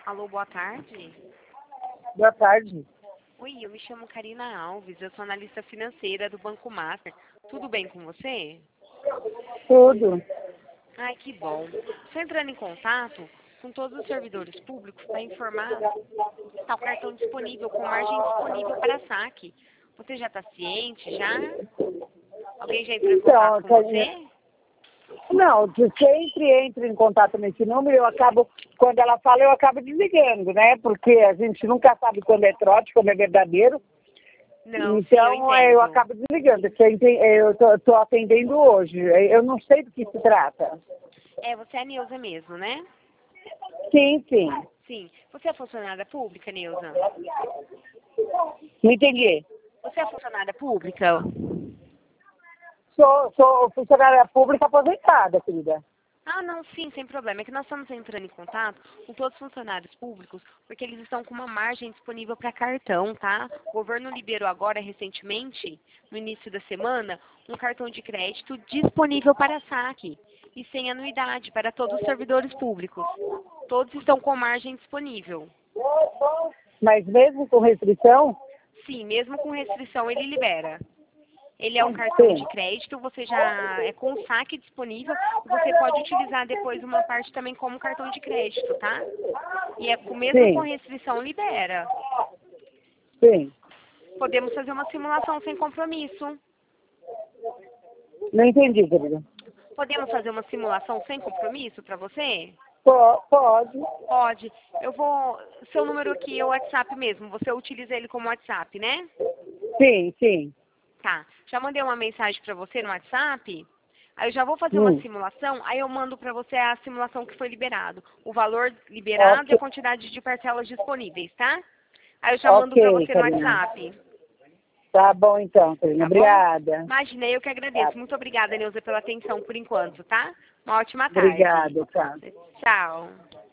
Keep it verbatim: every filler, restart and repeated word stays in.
Alô, boa tarde. Boa tarde. Oi, eu me chamo Karina Alves, eu sou analista financeira do Banco Master. Tudo bem com você? Tudo. Ai, que bom. Estou entrando em contato com todos os servidores públicos para informar que está o cartão disponível, com margem disponível para saque. Você já está ciente, já? Alguém já entrou em contato com você? Não, que sempre entro em contato nesse número, eu acabo, quando ela fala, eu acabo desligando, né? Porque a gente nunca sabe quando é trote, quando é verdadeiro. Não, Então, sim, eu eu, entendo. acabo desligando. Eu estou atendendo hoje. Eu não sei do que se trata. É, você é a Neuza mesmo, né? Sim, sim. Sim. Você é funcionária pública, Neuza? Não entendi. Você é funcionária pública? Sou, sou funcionária pública aposentada, querida. Ah, não, sim, sem problema. É que nós estamos entrando em contato com todos os funcionários públicos, porque eles estão com uma margem disponível para cartão, tá? O governo liberou agora, recentemente, no início da semana, um cartão de crédito disponível para saque e sem anuidade para todos os servidores públicos. Todos estão com margem disponível. Mas mesmo com restrição? Sim, mesmo com restrição, ele libera. Ele é um cartão de crédito, você já é com saque disponível, você pode utilizar depois uma parte também como cartão de crédito, tá? E é mesmo Sim. com restrição, libera. Sim. Podemos fazer uma simulação sem compromisso. Não entendi, querida. Podemos fazer uma simulação sem compromisso para você? Po- Pode. Pode. Eu vou... Seu número aqui é o WhatsApp mesmo, você utiliza ele como WhatsApp, né? Sim, sim. Tá. Já mandei uma mensagem para você no WhatsApp. Aí eu já vou fazer Hum. uma simulação, aí eu mando para você a simulação que foi liberado. O valor liberado Ok. e a quantidade de parcelas disponíveis, tá? Aí eu já mando Ok, para você no Karina. WhatsApp. Tá bom então, Karina. Tá bom? Obrigada. Imagina, eu que agradeço. Tá. Muito obrigada, Neuza, pela atenção por enquanto, tá? Uma ótima tarde. Obrigada, tchau. Tchau.